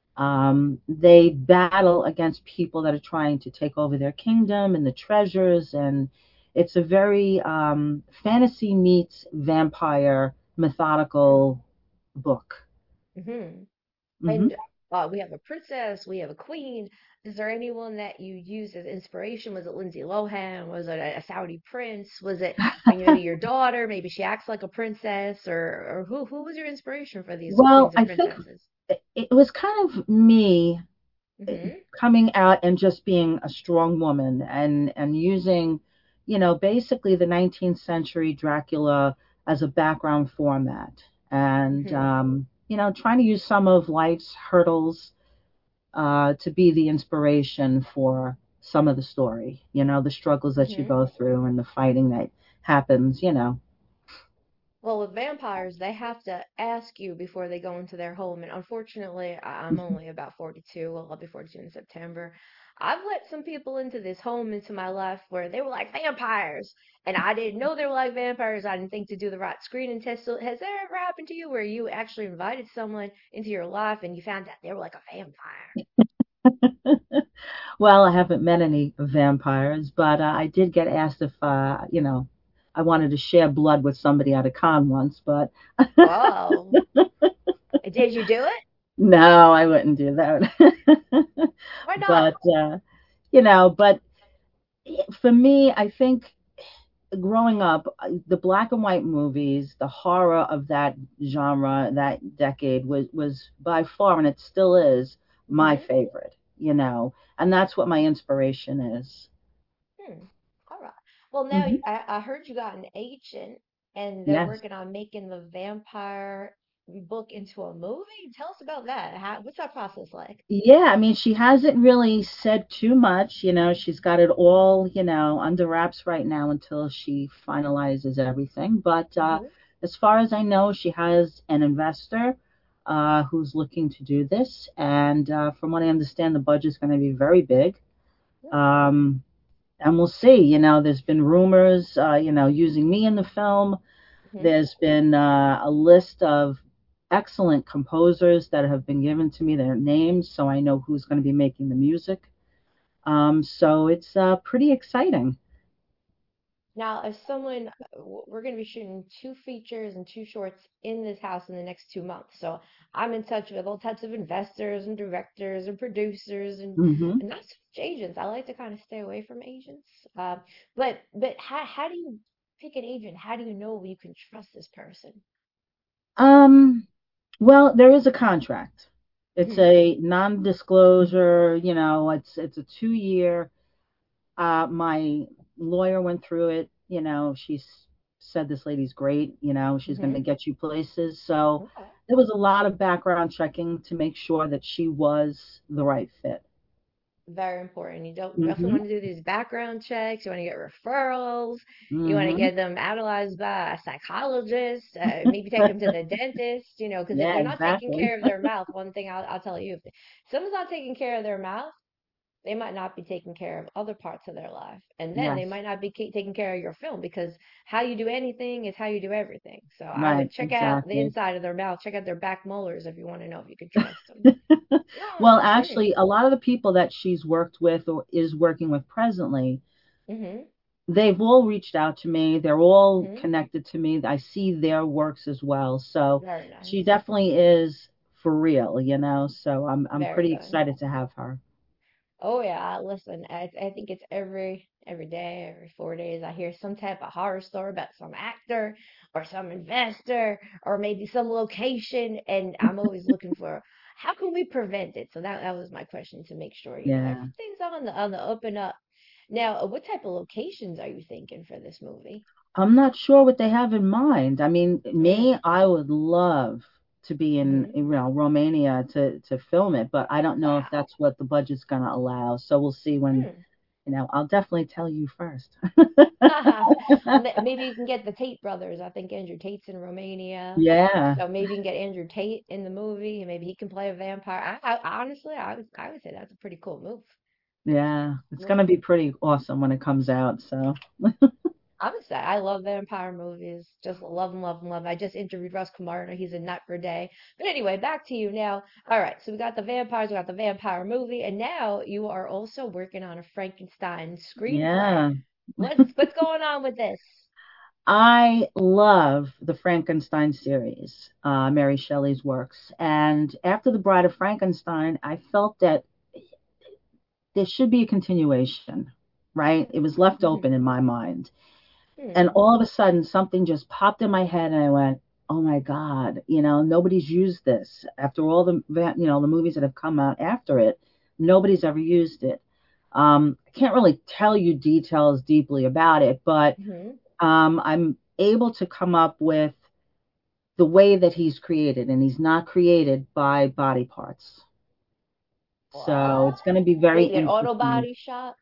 They battle against people that are trying to take over their kingdom and the treasures, and it's a very fantasy meets vampire methodical book. And we have a princess, we have a queen. Is there anyone that you use as inspiration? Was it Lindsay Lohan? Was it a Saudi prince? Was it maybe your daughter? Maybe she acts like a princess, or who was your inspiration for these queens and princesses? Think it was kind of me coming out and just being a strong woman and using, basically the 19th century Dracula as a background format, and trying to use some of life's hurdles to be the inspiration for some of the story, the struggles that you go through and the fighting that happens, Well, with vampires, they have to ask you before they go into their home. And unfortunately, I'm only about 42. Well, I'll be 42 in September. I've let some people into this home, into my life, where they were like vampires. And I didn't know they were like vampires. I didn't think to do the right screening test. So has that ever happened to you where you actually invited someone into your life and you found out they were like a vampire? Well, I haven't met any vampires, but I did get asked if, I wanted to share blood with somebody at a con once, but... Wow. Did you do it? No, I wouldn't do that. Why not? But for me, I think growing up, the black and white movies, the horror of that genre, that decade was by far, and it still is, my favorite, and that's what my inspiration is. All right. Well, now I heard you got an agent. and they're Yes. working on making the vampire book into a movie. Tell us about that. What's that process like? Yeah, I mean, she hasn't really said too much. She's got it all, under wraps right now until she finalizes everything. But as far as I know, she has an investor who's looking to do this. And from what I understand, the budget's going to be very big. And we'll see. There's been rumors, using me in the film. There's been a list of excellent composers that have been given to me, their names, so I know who's going to be making the music. So it's pretty exciting. Now, if someone, we're going to be shooting 2 features and 2 shorts in this house in the next 2 months. So I'm in touch with all types of investors and directors and producers and not so much agents. I like to kind of stay away from agents. But how do you pick an agent? How do you know you can trust this person? Well, there is a contract. It's a non-disclosure, it's a 2-year. My lawyer went through it, she said this lady's great, she's going to get you places. So there was a lot of background checking to make sure that she was the right fit. Very important. You definitely want to do these background checks. You want to get referrals. You want to get them analyzed by a psychologist. Maybe take them to the dentist. Because if they're not taking care of their mouth, one thing I'll tell you, if someone's not taking care of their mouth, they might not be taking care of other parts of their life. And then they might not be taking care of your film, because how you do anything is how you do everything. So I would check out the inside of their mouth, check out their back molars if you want to know if you can trust them. Well, actually, a lot of the people that she's worked with or is working with presently, they've all reached out to me. They're all connected to me. I see their works as well. So she definitely is for real, So I'm pretty excited to have her. Oh yeah, listen, I think it's every day, every 4 days, I hear some type of horror story about some actor or some investor or maybe some location, and I'm always looking for how can we prevent it. So that was my question, to make sure everything's on the up and up. Now, what type of locations are you thinking for this movie? I'm not sure what they have in mind. I mean, I would love to be in Romania to film it, but I don't know if that's what the budget's going to allow. So we'll see when, I'll definitely tell you first. Maybe you can get the Tate brothers. I think Andrew Tate's in Romania. Yeah. So maybe you can get Andrew Tate in the movie, and maybe he can play a vampire. Honestly, I would say that's a pretty cool move. Yeah, it's going to be pretty awesome when it comes out. So. I would say I love vampire movies. Just love them, love them, love them. I just interviewed Russ Camardo. He's a nut for day. But anyway, back to you now. All right, so we got the vampires, we got the vampire movie, and now you are also working on a Frankenstein screenplay. Yeah. What's going on with this? I love the Frankenstein series, Mary Shelley's works. And after The Bride of Frankenstein, I felt that there should be a continuation, right? It was left open in my mind. And all of a sudden, something just popped in my head, and I went, "Oh my God! Nobody's used this. After all the the movies that have come out after it, nobody's ever used it." I can't really tell you details deeply about it, but I'm able to come up with the way that he's created, and he's not created by body parts. Wow. So it's going to be very interesting. An auto body shop.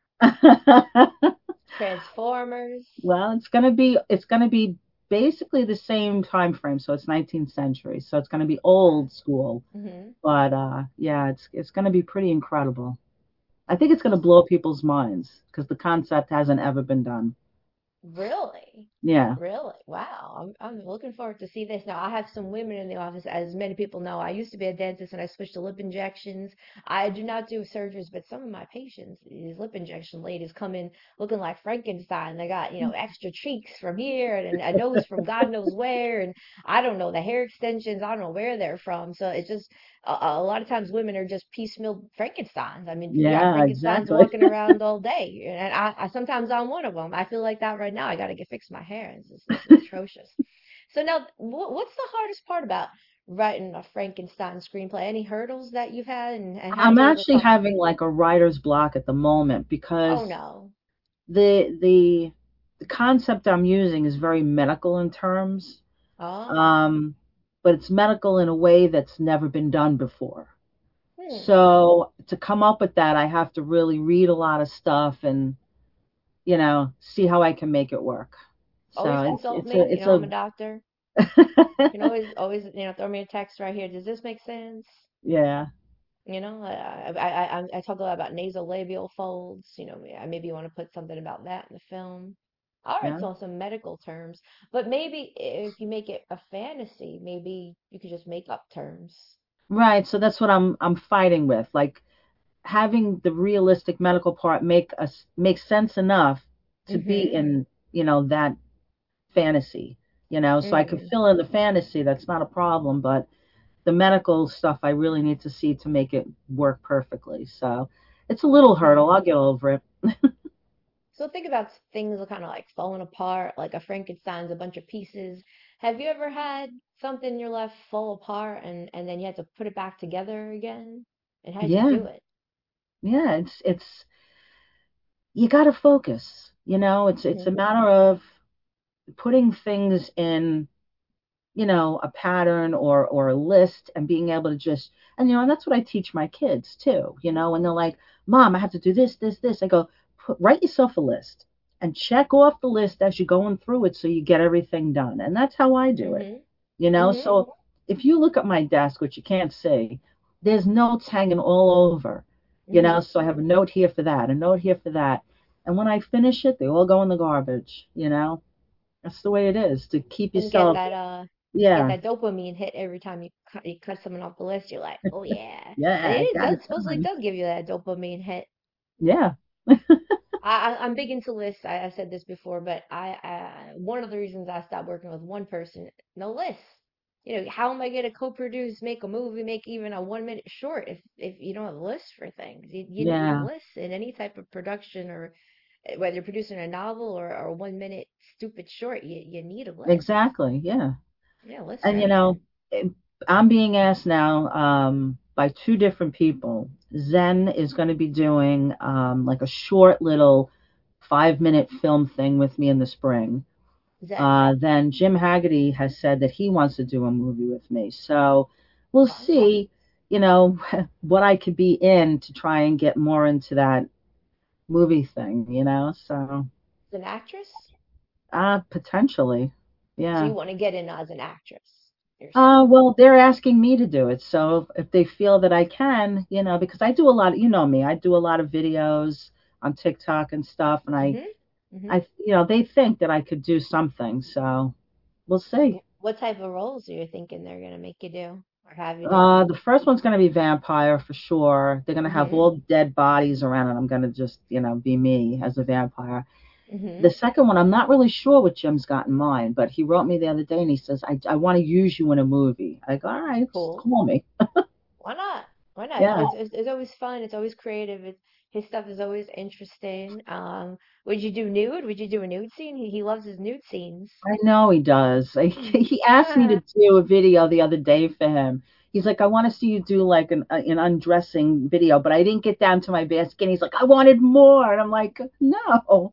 Transformers. Well, it's gonna be basically the same time frame, so it's 19th century, so it's gonna be old school. But yeah, it's gonna be pretty incredible. I think it's gonna blow people's minds because the concept hasn't ever been done. Really? Yeah. Really? Wow. I'm looking forward to see this. Now, I have some women in the office, as many people know. I used to be a dentist and I switched to lip injections. I do not do surgeries, but some of my patients, these lip injection ladies, come in looking like Frankenstein. They got, extra cheeks from here and a nose from God knows where. And I don't know, the hair extensions, I don't know where they're from. So it's just, a lot of times women are just piecemeal Frankensteins. I mean, Frankensteins walking around all day. And I sometimes I'm one of them. I feel like that right now. I got to get fixed my hair. It's atrocious. So now, what's the hardest part about writing a Frankenstein screenplay? Any hurdles that you've had? And I'm actually having like a writer's block at the moment because the the concept I'm using is very medical in terms, Oh. but it's medical in a way that's never been done before. Hmm. So to come up with that, I have to really read a lot of stuff and see how I can make it work. So Always it's consult it's me. a You it's know, I'm a a doctor. You can always, throw me a text right here. Does this make sense? yeah. I talk a lot about nasolabial folds. I maybe want to put something about that in the film. All right, Yeah. so some medical terms, but maybe if you make it a fantasy, maybe you could just make up terms. Right. So that's what I'm fighting with. Like having the realistic medical part make sense enough to be Mhm. in, that fantasy, so I could Mm. fill in the fantasy, that's not a problem, but the medical stuff I really need to see to make it work perfectly. So it's a little hurdle. I'll get over it. So think about things kind of like falling apart, like a Frankenstein's a bunch of pieces. Have you ever had something in your life fall apart and then you had to put it back together again? And how did you Yeah. do it? Yeah, it's you got to focus, it's a Mhm. matter of putting things in, a pattern or a list and being able to just and that's what I teach my kids too, when they're like, "Mom, I have to do this." I go, "Write yourself a list and check off the list as you're going through it so you get everything done." And that's how I do it. Mhm. Mhm. So if you look at my desk, which you can't see, there's notes hanging all over, Mhm. so I have a note here for that, a note here for that. And when I finish it, they all go in the garbage, That's the way it is to keep And get yourself, yeah. that dopamine hit every time you cut someone off the list. You're like, oh yeah, and Yeah, I it got does it supposedly done. does give you that dopamine hit. Yeah. I'm big into lists. I said this before, but one of the reasons I stopped working with one person, no lists. How am I going to co-produce, make a movie, make even a 1 minute short if you don't have lists for things? You need Yeah, lists in any type of production, or whether you're producing a novel or a 1 minute stupid short, you need a list. exactly. Yeah. Yeah, lists for And everything. I'm being asked now by two different people. Zen is going to be doing like a short little 5-minute film thing with me in the spring. Zen. Then Jim Haggerty has said that he wants to do a movie with me. So we'll see, what I could be in to try and get more into that movie thing, So As an actress? potentially, So yeah. you want to get in as an actress, you're saying? Well, they're asking me to do it. So if they feel that I can, because I do a lot, me, I do a lot of videos on TikTok and stuff, and Mhm. Mhm. they think that I could do something. So we'll see. What type of roles are you thinking they're gonna make you do or have you do? The first one's going to be vampire for sure. They're going to have Mhm. all dead bodies around, and I'm going to just, be me as a vampire. The Mhm. second one, I'm not really sure what Jim's got in mind, but he wrote me the other day and he says, I want to use you in a movie. I go, all right, just Cool. call me. Why not? Why not? Yeah. It's always fun. It's always creative. His stuff is always interesting. Would you do nude? Would you do a nude scene? He loves his nude scenes. I know he does. He asked me to do a video the other day for him. He's like, I want to see you do like an undressing video, but I didn't get down to my bare skin. He's like, I wanted more. And I'm like, no.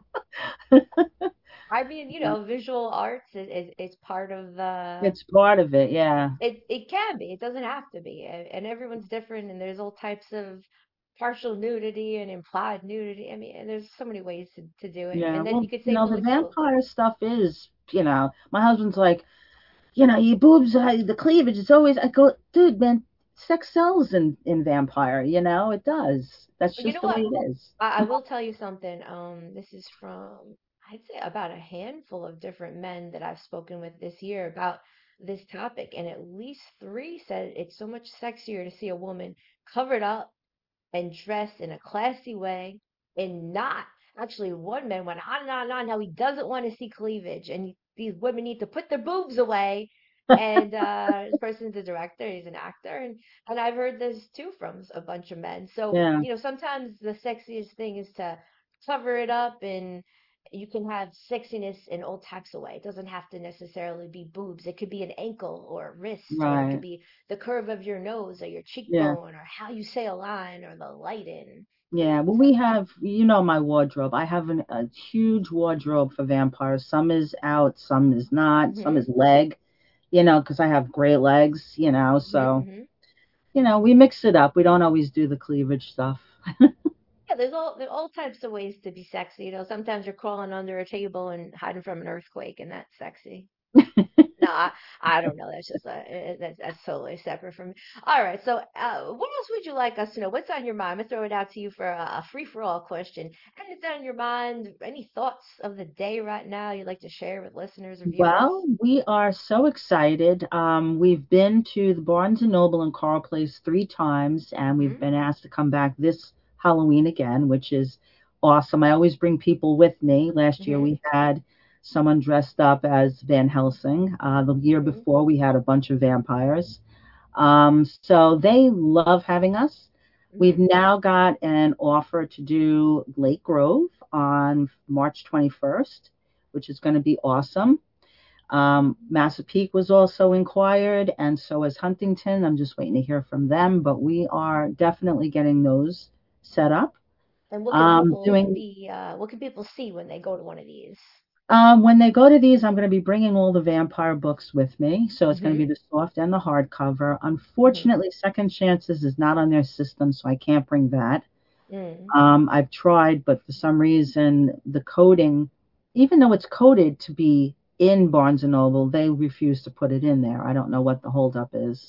I mean, visual arts is part of the. It's part of it, yeah. It can be. It doesn't have to be. And everyone's different, and there's all types of partial nudity and implied nudity. I mean, and there's so many ways to do it. Yeah. And then Well, you could say the bully too. vampire stuff is, my husband's like, your boobs, the cleavage, it's always, I go, dude, man, sex sells in vampire, it does. That's But you just know the way what? it is. I will tell you something. This is from, I'd say, about a handful of different men that I've spoken with this year about this topic, and at least three said it's so much sexier to see a woman covered up and dressed in a classy way and not. Actually, one man went on and on and on how he doesn't want to see cleavage, and these women need to put their boobs away. And this person's a director, he's an actor, and I've heard this too from a bunch of men. So, Yeah. sometimes the sexiest thing is to cover it up, and you can have sexiness in all types of ways. It doesn't have to necessarily be boobs. It could be an ankle or a wrist, or it could Right. be the curve of your nose or your Yeah. cheekbone or how you say a line or the lighting. Yeah, well, we have, my wardrobe. I have a huge wardrobe for vampires. Some is out, some is not, some is leg, because I have great legs, so, we mix it up. We don't always do the cleavage stuff. Yeah, there's all types of ways to be sexy. Sometimes you're crawling under a table and hiding from an earthquake, and that's sexy. No, I don't know. That's just that's totally separate from me. All right. So, what else would you like us to know? What's on your mind? I'm gonna throw it out to you for a free for all question. Anything on your mind? Any thoughts of the day right now you'd like to share with listeners or viewers? Well, we are so excited. We've been to the Barnes and Noble in Carl Place 3 times, and we've been asked to come back this Halloween again, which is awesome. I always bring people with me. Last year we had someone dressed up as Van Helsing. The year before we had a bunch of vampires. So they love having us. We've now got an offer to do Lake Grove on March 21st, which is going to be awesome. Massapequa was also inquired, and so is Huntington. I'm just waiting to hear from them, but we are definitely getting those set up. And what can people see when they go to one of these? When they go to these, I'm going to be bringing all the vampire books with me. So it's going to be the soft and the hardcover. Unfortunately, Second Chances is not on their system, so I can't bring that. I've tried, but for some reason, the coding, even though it's coded to be in Barnes & Noble, they refuse to put it in there. I don't know what the holdup is.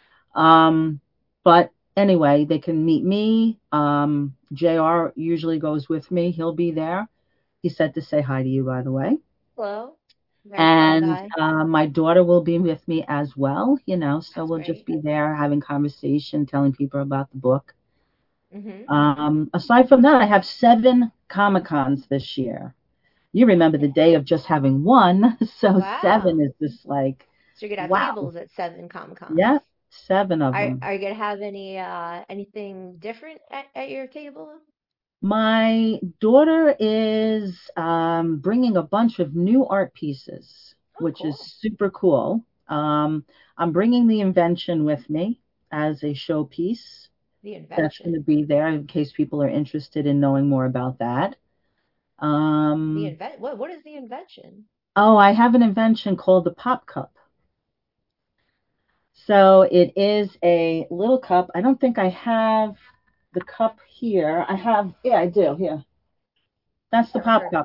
But anyway, they can meet me. JR usually goes with me. He'll be there. He said to say hi to you, by the way. Hello. And my daughter will be with me as well, so we'll just be there having conversation, telling people about the book. Aside from that, I have 7 Comic-Cons this year. You remember the day of just having one, so 7 is just like, so you're going to have tables at 7 Comic-Cons. Yeah, 7 of them. Are you going to have anything different at your table? My daughter is bringing a bunch of new art pieces, which is super cool. I'm bringing The Invention with me as a showpiece. The Invention. That's going to be there in case people are interested in knowing more about that. What is The Invention? Oh, I have an invention called the Pop Cup. So it is a little cup. I don't think I have the cup here. I do, here. That's the Pop Cup.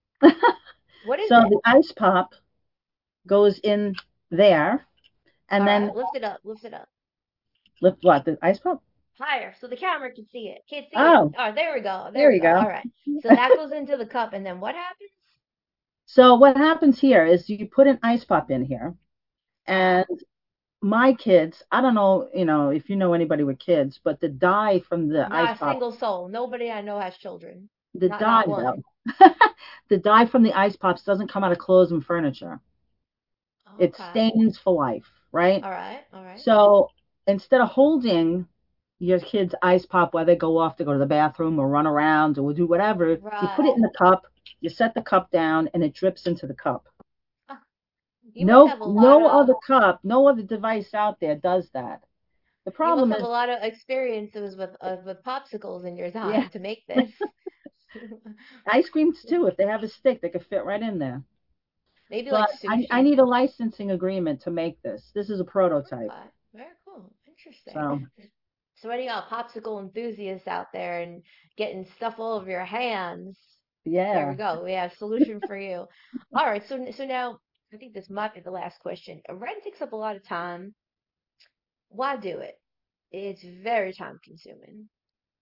What is so it? The ice pop goes in there, and then lift it up. Lift what? The ice pop? Higher, so the camera can see it. Can't see it. Oh, there we go. There we go. All right. So that goes into the cup, and then what happens? So what happens here is you put an ice pop in here, and my kids, I don't know, if you know anybody with kids, but the dye from the ice pop. Not a single soul. Nobody I know has children. The dye, though. The dye from the ice pops doesn't come out of clothes and furniture. Okay. It stains for life, right? All right. So instead of holding your kid's ice pop while they go off to go to the bathroom or run around or do whatever, you put it in the cup, you set the cup down, and it drips into the cup. No other device out there does that. The problem is you must have a lot of experiences with popsicles in your time to make this. Ice creams too. If they have a stick, they could fit right in there. Maybe but like sushi. I need a licensing agreement to make this. This is a prototype. Very cool. Interesting. So any popsicle enthusiasts out there and getting stuff all over your hands? Yeah. There we go. We have a solution for you. All right. So now. I think this might be the last question. Writing takes up a lot of time. Why do it? It's very time consuming.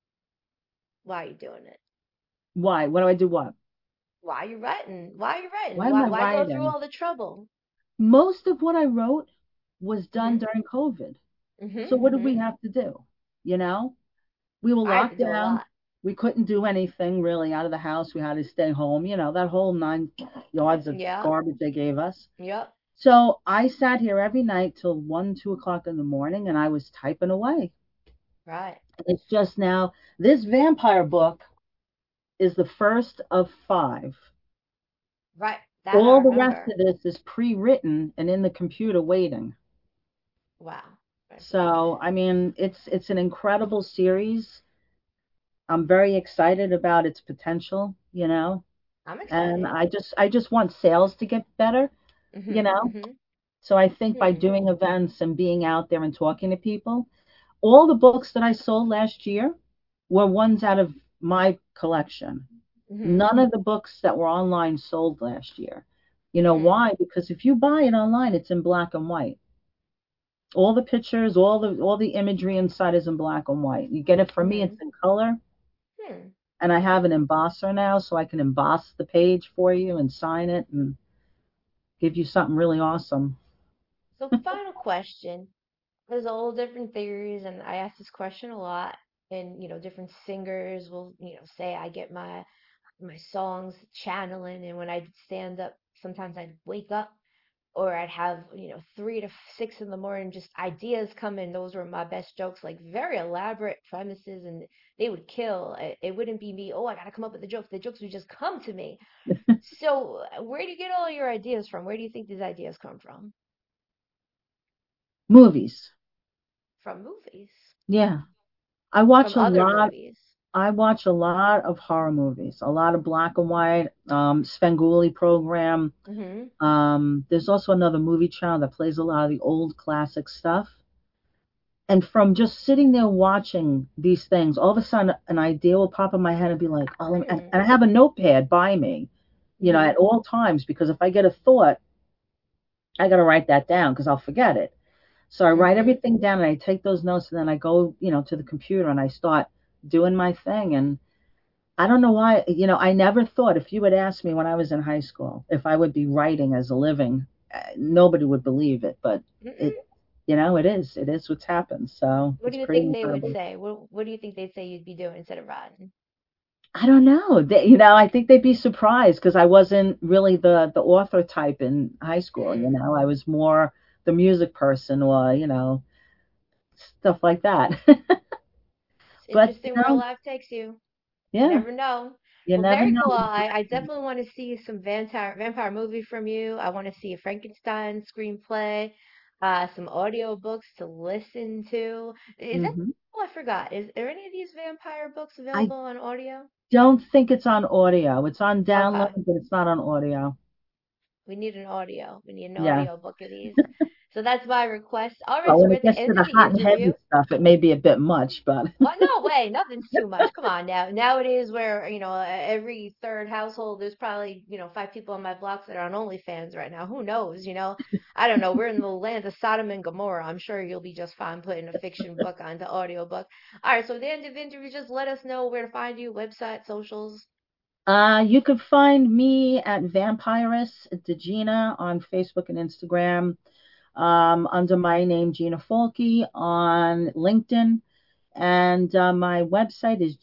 Why are you doing it? Why? What do I do what? Why are you writing? Why Why go through all the trouble? Most of what I wrote was done during COVID. So what did we have to do? We were locked down. We couldn't do anything really out of the house. We had to stay home. That whole 9 yards of garbage they gave us. Yep. So I sat here every night till 1, 2 o'clock in the morning, and I was typing away. Right. It's just now, this vampire book is the first of 5. Right. All the rest of this is pre-written and in the computer waiting. Wow. So, I mean, it's an incredible series. I'm very excited about its potential, I'm excited. and I just want sales to get better, So I think by doing events and being out there and talking to people, all the books that I sold last year were ones out of my collection. None of the books that were online sold last year. You know why? Because if you buy it online, it's in black and white. All the pictures, all the imagery inside is in black and white. You get it from me, it's in color. And I have an embosser now, so I can emboss the page for you and sign it and give you something really awesome. So final question. There's all different theories, and I ask this question a lot. And different singers will say I get my songs channeling, and when I'd stand up, sometimes I'd wake up, or I'd have 3 to 6 in the morning, just ideas come in. Those were my best jokes, like very elaborate premises, and they would kill. It wouldn't be me, I gotta come up with the jokes. The jokes would just come to me. So where do you get all your ideas from? Where do you think these ideas come from? Movies. From movies? Yeah. I watch From other movies. I watch a lot of horror movies, a lot of black and white, Svengoolie program. There's also another movie channel that plays a lot of the old classic stuff. And from just sitting there watching these things, all of a sudden an idea will pop in my head and be like, and I have a notepad by me, at all times, because if I get a thought, I got to write that down because I'll forget it. So I write everything down and I take those notes, and then I go, to the computer and I start doing my thing. And I don't know why, I never thought, if you had asked me when I was in high school if I would be writing as a living, nobody would believe it, but it is what's happened. So what do you think they would say? What do you think they'd say you'd be doing instead of writing? I don't know. I think they'd be surprised because I wasn't really the author type in high school. I was more the music person, or stuff like that. But interesting where life takes you. Yeah. You never know. You never very know. Cool. I definitely want to see some vampire movie from you. I want to see a Frankenstein screenplay, some audio books to listen to. Is that? Oh, I forgot. Is there any of these vampire books available on audio? Don't think it's on audio. It's on download, but it's not on audio. We need an audio. We need an audio book of these. So that's my request. All right, well, so when we're it at gets the end to the of the hot and interview. heavy stuff, it may be a bit much, but Well, no way, nothing's too much. Come on now. Nowadays, where every third household, there's probably 5 people on my blocks that are on OnlyFans right now. Who knows? I don't know. We're in the land of Sodom and Gomorrah. I'm sure you'll be just fine putting a fiction book onto audiobook. All right, so at the end of the interview, just let us know where to find you, website, socials. You could find me at Vampiress Degina on Facebook and Instagram, under my name Gina Falke on LinkedIn, and my website is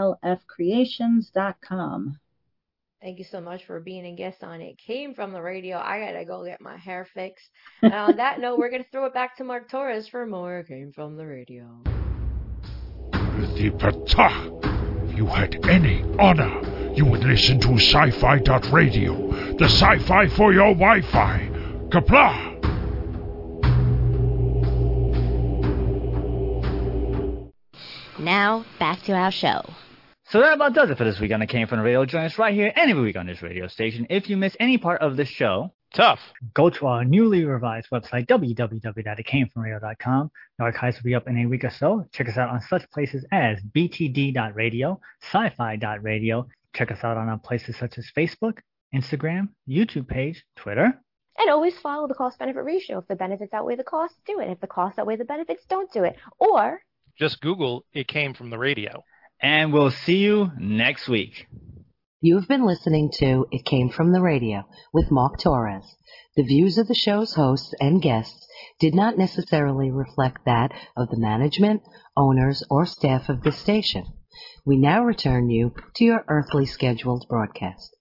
glfcreations.com. Thank you so much for being a guest on It Came From the Radio. I gotta go get my hair fixed. And on that note, we're gonna throw it back to Mark Torres for more It Came From the Radio. If you had any honor, you would listen to sci-fi.radio, the sci-fi for your Wi-Fi. Kapla! Now, back to our show. So that about does it for this week on It Came From the Radio. Join us right here every week on this radio station. If you miss any part of this show, tough. Go to our newly revised website, www.itcamefromradio.com. The archives will be up in a week or so. Check us out on such places as btd.radio, sci-fi.radio. Check us out on our places such as Facebook, Instagram, YouTube page, Twitter. And always follow the cost-benefit ratio. If the benefits outweigh the costs, do it. If the costs outweigh the benefits, don't do it. Or just Google It Came From the Radio. And we'll see you next week. You've been listening to It Came From the Radio with Mark Torres. The views of the show's hosts and guests did not necessarily reflect that of the management, owners, or staff of this station. We now return you to your earthly scheduled broadcast.